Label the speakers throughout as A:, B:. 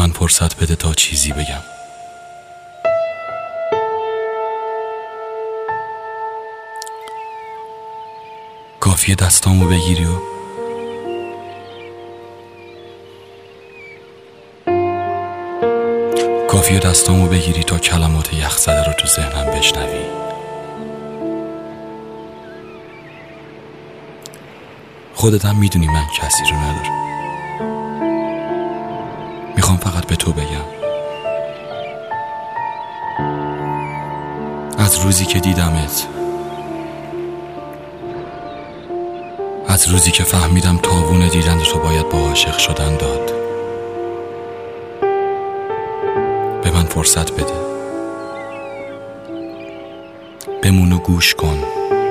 A: من فرصت بده تا چیزی بگم. کافیه دستامو بگیری و تا کلمات یخزده رو تو ذهنم بشنوی. خودت هم میدونی من کسی رو ندارم. میخوام فقط به تو بگم از روزی که دیدمت، از روزی که فهمیدم تاوون دیدن تو باید با عاشق شدن داد، به من فرصت بده، بمون و گوش کن.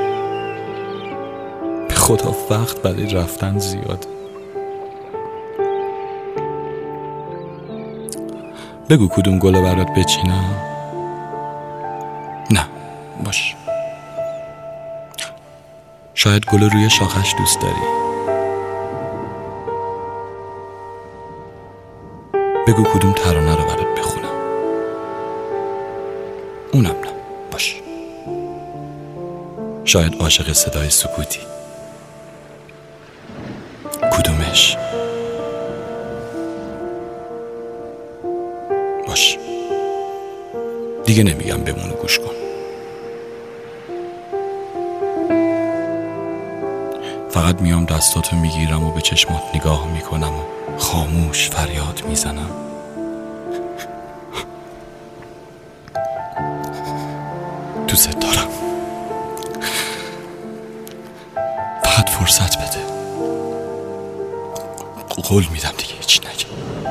A: به خدا وقت برای رفتن زیاد. بگو کدوم گله برات بچینم؟ نه باش، شاید گل روی شاخش دوست داری. بگو کدوم ترانه رو برات بخونم؟ اونم نه باش، شاید عاشق صدای سکوتی. کدومش؟ باش، دیگه نمیگم بمون و گوش کن. فقط میام دستاتو میگیرم و به چشمات نگاه میکنم و خاموش فریاد میزنم. دوست دارم. فقط فرصت بده. قول میدم دیگه هیچ نگم.